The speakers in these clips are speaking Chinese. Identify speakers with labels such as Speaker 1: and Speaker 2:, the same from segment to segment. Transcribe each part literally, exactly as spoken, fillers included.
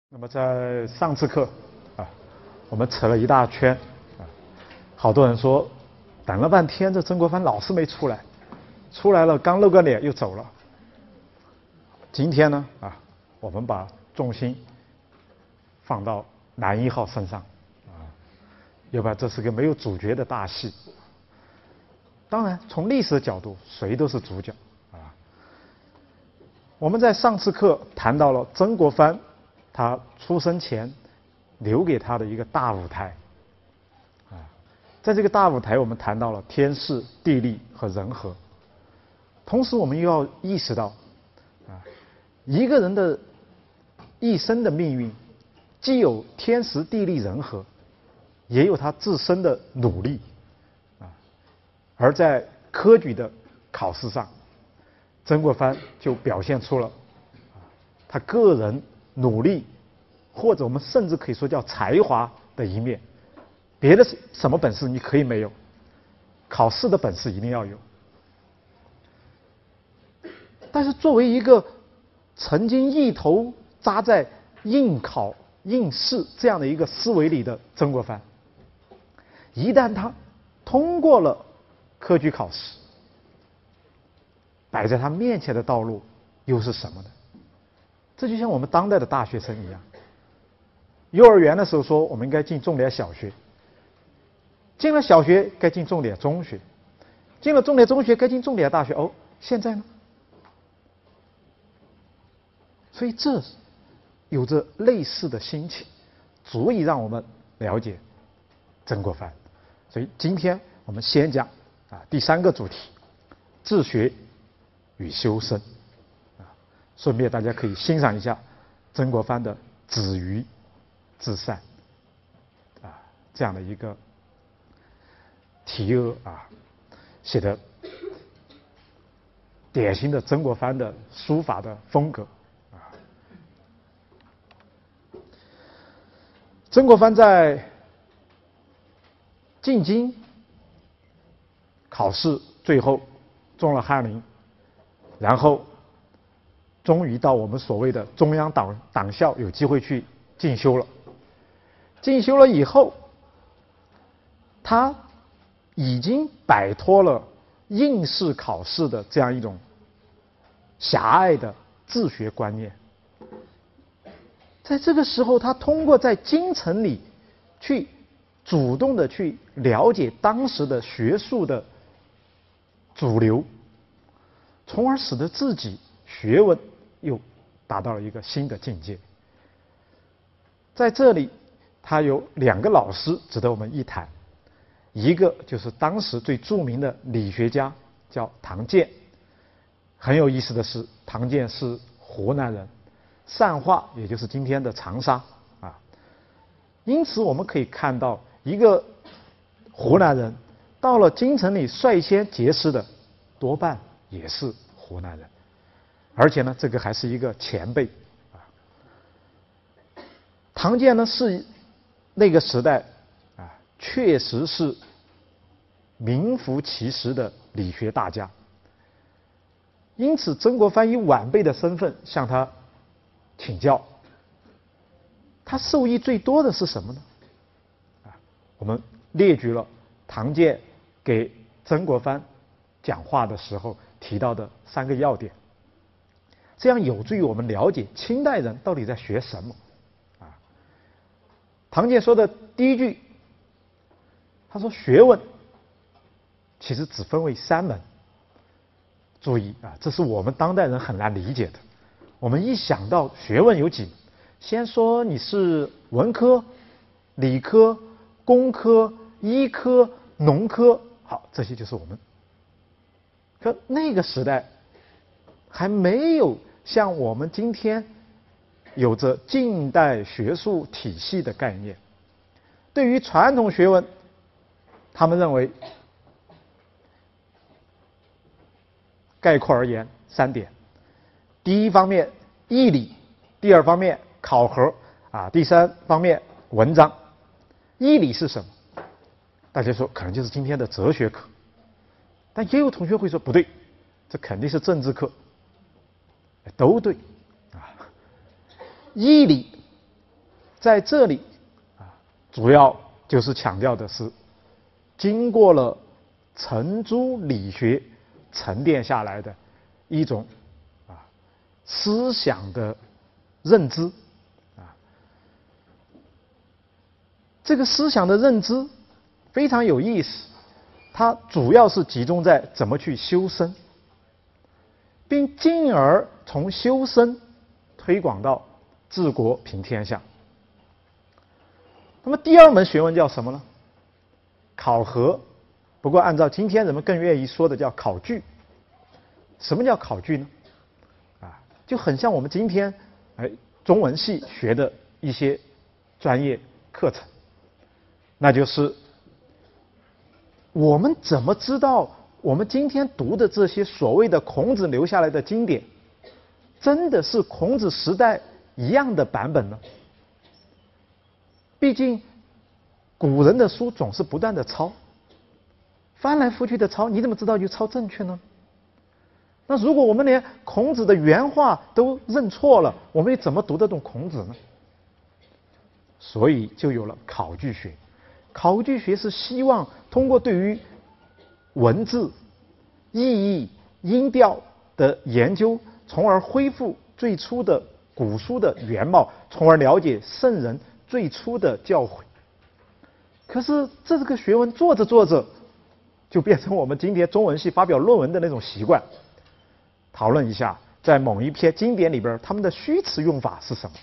Speaker 1: 那么在上次课啊，我们扯了一大圈啊，好多人说等了半天，这曾国藩老是没出来，出来了刚露个脸又走了。今天呢啊，我们把重心放到男一号身上啊，要不然这是个没有主角的大戏。当然，从历史的角度，谁都是主角啊。我们在上次课谈到了曾国藩他出生前留给他的一个大舞台啊，在这个大舞台，我们谈到了天时、地利和人和。同时，我们又要意识到啊，一个人的一生的命运，既有天时、地利、人和，也有他自身的努力啊。而在科举的考试上，曾国藩就表现出了啊他个人努力，或者我们甚至可以说叫才华的一面。别的什么本事你可以没有，考试的本事一定要有。但是作为一个曾经一头扎在应考应试这样的一个思维里的曾国藩，一旦他通过了科举考试，摆在他面前的道路又是什么呢？这就像我们当代的大学生一样，幼儿园的时候说我们应该进重点小学，进了小学该进重点中学，进了重点中学该进重点大学。哦，现在呢？所以这有着类似的心情，足以让我们了解曾国藩。所以今天我们先讲啊第三个主题：治学与修身。顺便大家可以欣赏一下曾国藩的“止于至善”啊这样的一个题额啊，写的典型的曾国藩的书法的风格啊。曾国藩在进京考试最后中了翰林，然后终于到我们所谓的中央党党校有机会去进修了。进修了以后，他已经摆脱了应试考试的这样一种狭隘的治学观念。在这个时候，他通过在京城里去主动的去了解当时的学术的主流，从而使得自己学问又达到了一个新的境界。在这里，他有两个老师值得我们一谈，一个就是当时最著名的理学家，叫唐鉴。很有意思的是，唐鉴是湖南人，善化也就是今天的长沙啊。因此，我们可以看到，一个湖南人到了京城里率先结识的，多半也是湖南人。而且呢，这个还是一个前辈啊。唐鉴呢是那个时代啊，确实是名副其实的理学大家。因此，曾国藩以晚辈的身份向他请教。他受益最多的是什么呢？啊，我们列举了唐鉴给曾国藩讲话的时候提到的三个要点。这样有助于我们了解清代人到底在学什么啊。唐鉴说的第一句，他说学问其实只分为三门。注意啊，这是我们当代人很难理解的。我们一想到学问有几，先说你是文科、理科、工科、医科、农科，好，这些就是我们。可那个时代还没有像我们今天有着近代学术体系的概念。对于传统学问，他们认为概括而言三点：第一方面义理，第二方面考核啊，第三方面文章。义理是什么？大家说可能就是今天的哲学课，但也有同学会说不对，这肯定是政治课。都对啊。义理在这里啊，主要就是强调的是，经过了程朱理学沉淀下来的一种啊思想的认知啊，这个思想的认知非常有意思，它主要是集中在怎么去修身，并进而从修身推广到治国平天下。那么第二门学问叫什么呢？考核，不过按照今天人们更愿意说的叫考据。什么叫考据呢？啊，就很像我们今天哎中文系学的一些专业课程，那就是我们怎么知道我们今天读的这些所谓的孔子留下来的经典，真的是孔子时代一样的版本呢？毕竟古人的书总是不断的抄，翻来覆去的抄，你怎么知道就抄正确呢？那如果我们连孔子的原话都认错了，我们又怎么读得懂孔子呢？所以就有了考据学。考据学是希望通过对于文字、意义、音调的研究，从而恢复最初的古书的原貌，从而了解圣人最初的教诲。可是这个学问做着做着，就变成我们今天中文系发表论文的那种习惯。讨论一下，在某一篇经典里边，他们的虚词用法是什么？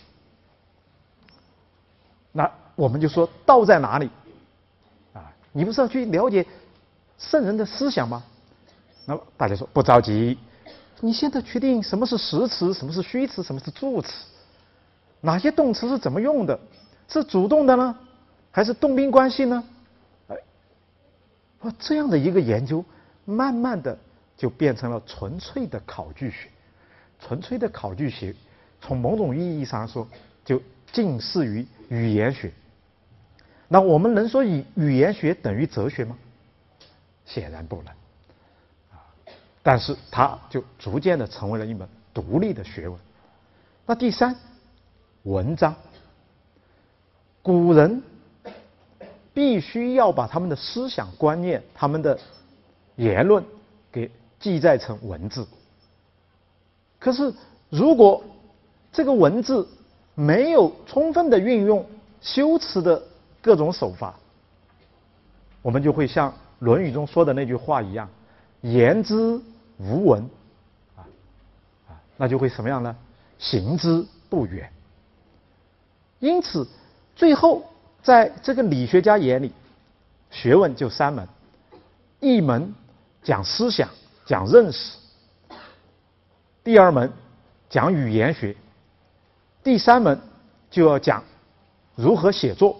Speaker 1: 那我们就说道在哪里？啊，你不是要去了解圣人的思想吗？那么大家说不着急，你现在确定什么是实词，什么是虚词，什么是助词？哪些动词是怎么用的？是主动的呢，还是动宾关系呢？哎，这样的一个研究，慢慢的就变成了纯粹的考据学。纯粹的考据学，从某种意义上说，就近似于语言学。那我们能说语语言学等于哲学吗？显然不能。啊，但是它就逐渐的成为了一门独立的学问。那第三，文章。古人必须要把他们的思想观念、他们的言论给记载成文字。可是，如果这个文字没有充分的运用修辞的各种手法，我们就会像《论语》中说的那句话一样：“言之无文”，啊啊，那就会什么样呢？行之不远。因此，最后在这个理学家眼里，学问就三门：一门讲思想，讲认识；第二门讲语言学；第三门就要讲如何写作。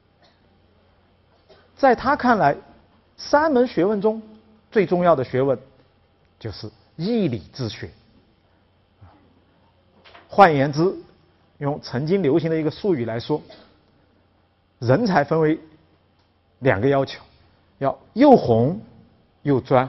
Speaker 1: 在他看来，三门学问中最重要的学问就是义理之学。换言之，用曾经流行的一个术语来说，人才分为两个要求，要又宏又专。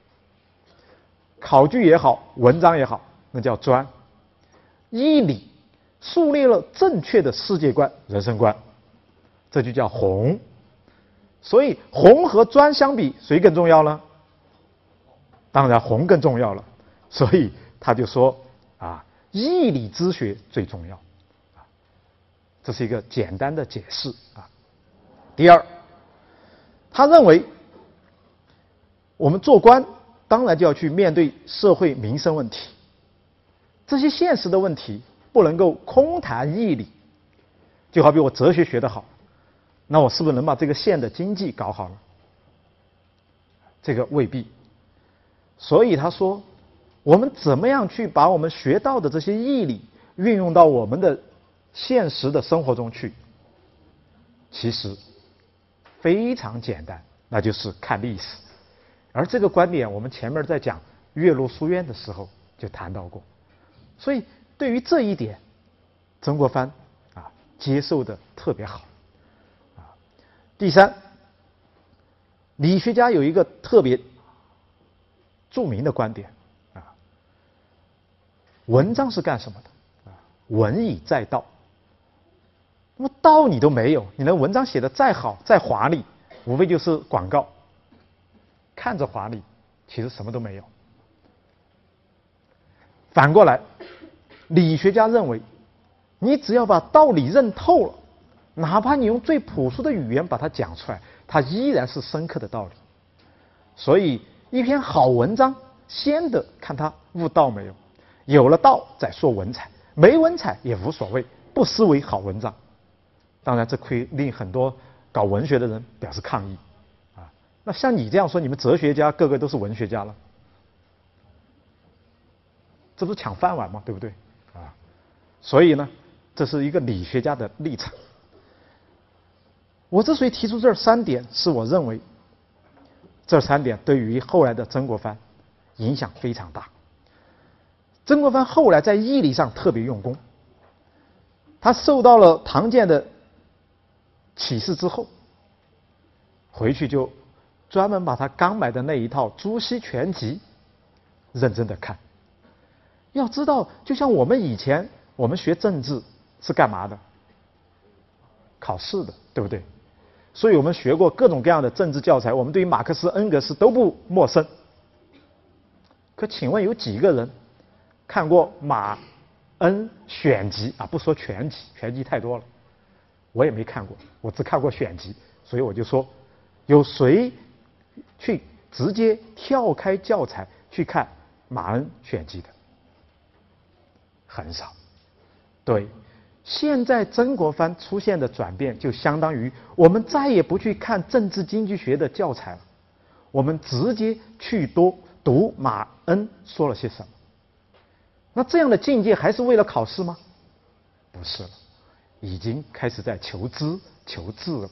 Speaker 1: 考据也好，文章也好，那叫专；义理树立了正确的世界观、人生观，这就叫宏。所以宏和专相比，谁更重要呢？当然宏更重要了。所以他就说啊，义理之学最重要。这是一个简单的解释啊。第二，他认为我们做官当然就要去面对社会民生问题，这些现实的问题不能够空谈义理。就好比我哲学学得好，那我是不是能把这个县的经济搞好了？这个未必。所以他说，我们怎么样去把我们学到的这些义理运用到我们的现实的生活中去？其实非常简单，那就是看历史。而这个观点，我们前面在讲岳麓书院的时候就谈到过。所以对于这一点，曾国藩啊接受的特别好。啊，第三，理学家有一个特别著名的观点啊，文章是干什么的？啊，文以载道。 那么道你都没有，你的文章写得再好再华丽，无非就是广告，看着华丽，其实什么都没有。反过来，理学家认为，你只要把道理认透了，哪怕你用最朴素的语言把它讲出来，它依然是深刻的道理。所以，一篇好文章，先得看它悟道没有，有了道再说文采，没文采也无所谓，不失为好文章。当然，这会令很多搞文学的人表示抗议啊。那像你这样说，你们哲学家个个都是文学家了，这不是抢饭碗吗？对不对啊？所以呢，这是一个理学家的立场。我之所以提出这三点，是我认为这三点对于后来的曾国藩影响非常大。曾国藩后来在义理上特别用功，他受到了唐建的启示之后，回去就专门把他刚买的那一套《朱熹全集》认真的看。要知道，就像我们以前我们学政治是干嘛的？考试的，对不对？所以我们学过各种各样的政治教材，我们对于马克思、恩格斯都不陌生。可请问有几个人看过马恩选集啊？不说全集，全集太多了，我也没看过，我只看过选集，所以我就说，有谁去直接跳开教材去看马恩选集的？很少。对，现在曾国藩出现的转变，就相当于我们再也不去看政治经济学的教材了，我们直接去多读马恩说了些什么。那这样的境界还是为了考试吗？不是了，已经开始在求知求智了。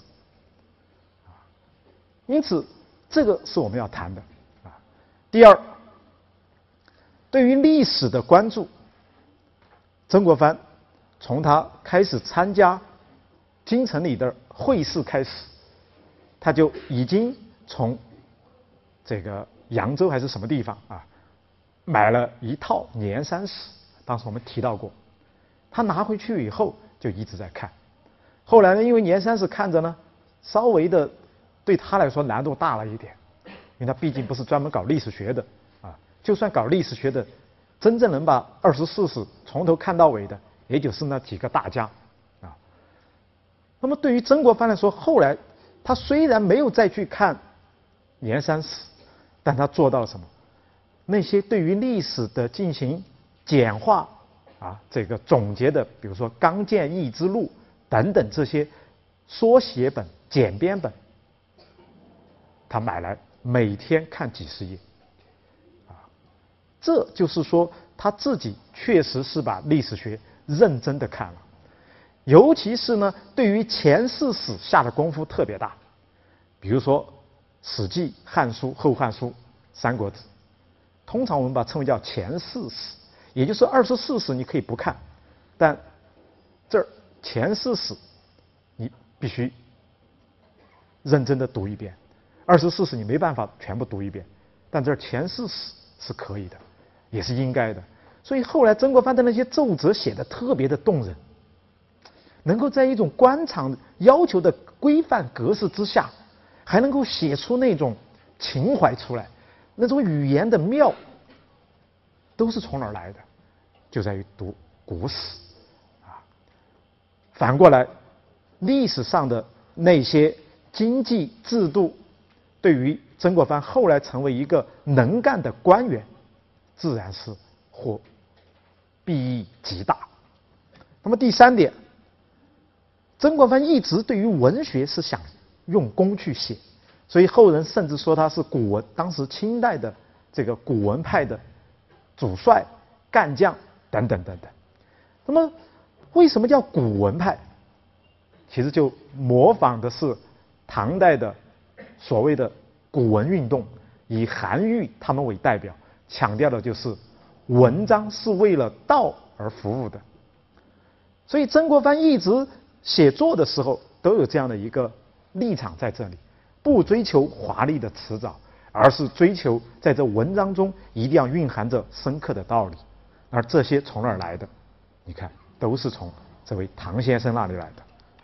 Speaker 1: 因此，这个是我们要谈的啊。第二，对于历史的关注，曾国藩从他开始参加京城里的会试开始，他就已经从这个扬州还是什么地方啊，买了一套《年三史》，当时我们提到过。他拿回去以后就一直在看。后来呢，因为《年三史》看着呢，稍微的对他来说难度大了一点，因为他毕竟不是专门搞历史学的啊。就算搞历史学的，真正能把二十四史从头看到尾的，也就是那几个大家啊。那么对于曾国藩来说，后来他虽然没有再去看《年三史》，但他做到了什么？那些对于历史的进行简化啊，这个总结的，比如说《刚建议之录》等等这些缩写本、简编本，他买来每天看几十页，啊，这就是说他自己确实是把历史学认真的看了，尤其是呢，对于前四史下的功夫特别大，比如说《史记》《汉书》《后汉书》《三国志》，通常我们把它称为叫前四史，也就是二十四史你可以不看，但这儿前四史你必须认真的读一遍，二十四史你没办法全部读一遍，但这儿前四史是可以的，也是应该的。所以后来曾国藩的那些奏折写得特别的动人，能够在一种官场要求的规范格式之下，还能够写出那种情怀出来，那种语言的妙，都是从哪儿来的？就在于读古史啊。反过来，历史上的那些经济制度，对于曾国藩后来成为一个能干的官员，自然是或裨益极大。那么第三点，曾国藩一直对于文学是想用功去写，所以后人甚至说他是古文，当时清代的这个古文派的主帅、干将等等等等。那么为什么叫古文派？其实就模仿的是唐代的所谓的古文运动，以韩愈他们为代表，强调的就是文章是为了道而服务的。所以曾国藩一直写作的时候都有这样的一个立场在这里，不追求华丽的辞藻，而是追求在这文章中一定要蕴含着深刻的道理。而这些从哪儿来的？你看，都是从这位唐先生那里来的。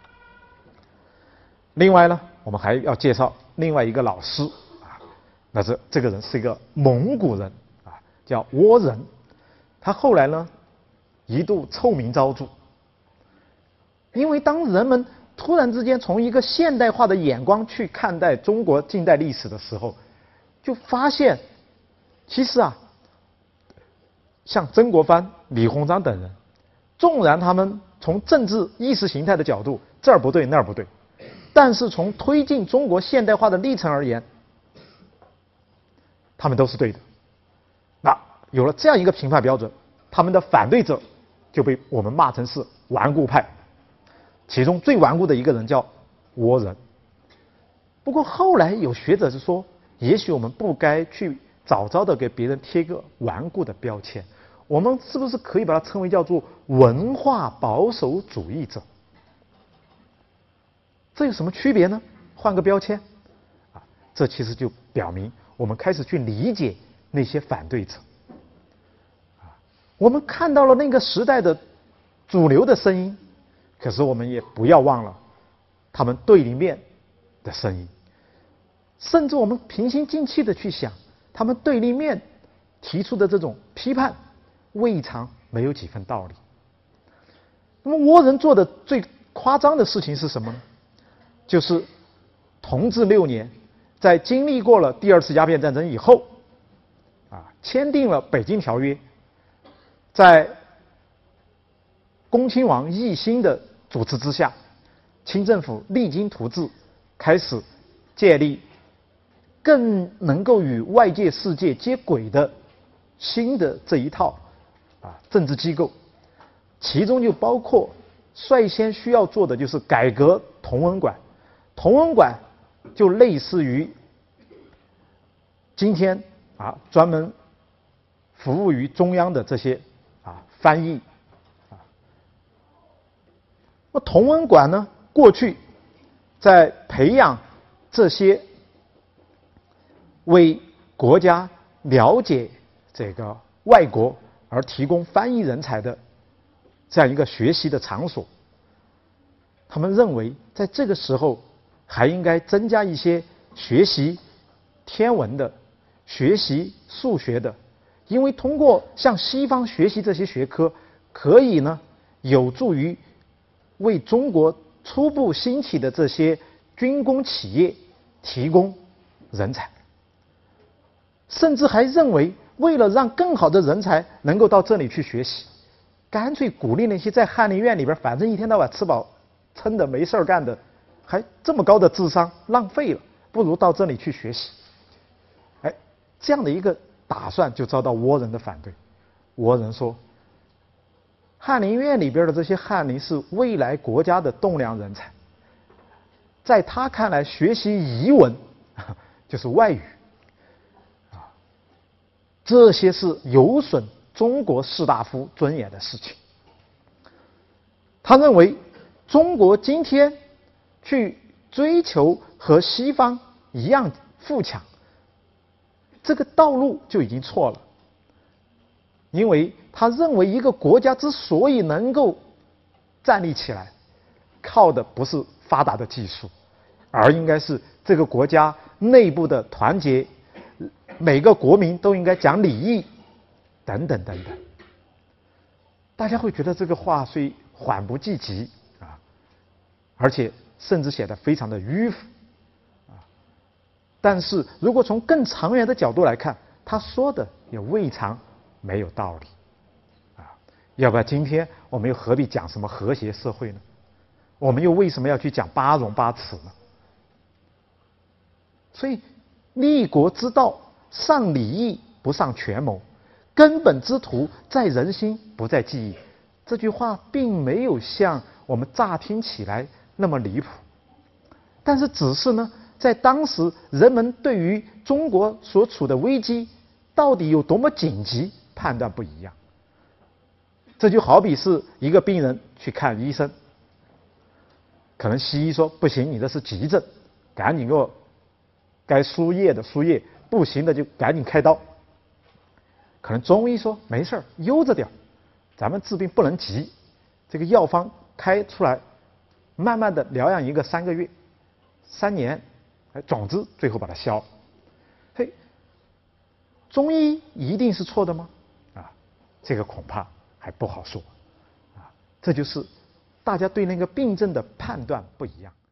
Speaker 1: 另外呢，我们还要介绍另外一个老师啊，那是这个人是一个蒙古人啊，叫倭人。他后来呢，一度臭名昭著，因为当人们突然之间从一个现代化的眼光去看待中国近代历史的时候，就发现，其实啊，像曾国藩、李鸿章等人，纵然他们从政治意识形态的角度这儿不对那儿不对，但是从推进中国现代化的历程而言，他们都是对的。那有了这样一个评判标准，他们的反对者就被我们骂成是顽固派。其中最顽固的一个人叫倭人。不过后来有学者是说，也许我们不该去早早的给别人贴个顽固的标签，我们是不是可以把它称为叫做文化保守主义者？这有什么区别呢？换个标签啊，这其实就表明我们开始去理解那些反对者啊，我们看到了那个时代的主流的声音，可是我们也不要忘了他们对立面的声音，甚至我们平心静气的去想，他们对立面提出的这种批判未尝没有几分道理。那么倭人做的最夸张的事情是什么呢？就是同治六年，在经历过了第二次鸦片战争以后啊，签订了北京条约，在恭亲王奕欣的主持之下，清政府励精图治，开始建立更能够与外界世界接轨的新的这一套啊政治机构，其中就包括率先需要做的就是改革同文馆。同文馆就类似于今天啊专门服务于中央的这些啊翻译啊。那同文馆呢，过去在培养这些为国家了解这个外国而提供翻译人才的这样一个学习的场所，他们认为在这个时候还应该增加一些学习天文的、学习数学的，因为通过向西方学习这些学科，可以呢有助于为中国初步兴起的这些军工企业提供人才，甚至还认为为了让更好的人才能够到这里去学习，干脆鼓励那些在翰林院里边反正一天到晚吃饱撑的没事干的，还这么高的智商浪费了，不如到这里去学习。哎，这样的一个打算就遭到倭人的反对。倭人说，翰林院里边的这些翰林是未来国家的栋梁人才，在他看来，学习彝文就是外语啊，这些是有损中国士大夫尊严的事情。他认为，中国今天去追求和西方一样富强，这个道路就已经错了。因为他认为一个国家之所以能够站立起来，靠的不是发达的技术，而应该是这个国家内部的团结，每个国民都应该讲礼义，等等等等。大家会觉得这个话虽缓不济急啊，而且甚至显得非常的迂腐啊。但是如果从更长远的角度来看，他说的也未尝没有道理啊。要不然今天我们又何必讲什么和谐社会呢？我们又为什么要去讲八荣八耻呢？所以立国之道，尚礼义不尚权谋，根本之图在人心不在技艺。这句话并没有像我们乍听起来那么离谱，但是只是呢，在当时人们对于中国所处的危机到底有多么紧急判断不一样。这就好比是一个病人去看医生，可能西医说不行，你这是急症，赶紧给我该输液的输液，不行的就赶紧开刀。可能中医说没事，悠着点，咱们治病不能急，这个药方开出来，慢慢的疗养一个三个月。 三年，哎，总之最后把它消。嘿，中医一定是错的吗？啊，这个恐怕还不好说。啊，这就是大家对那个病症的判断不一样。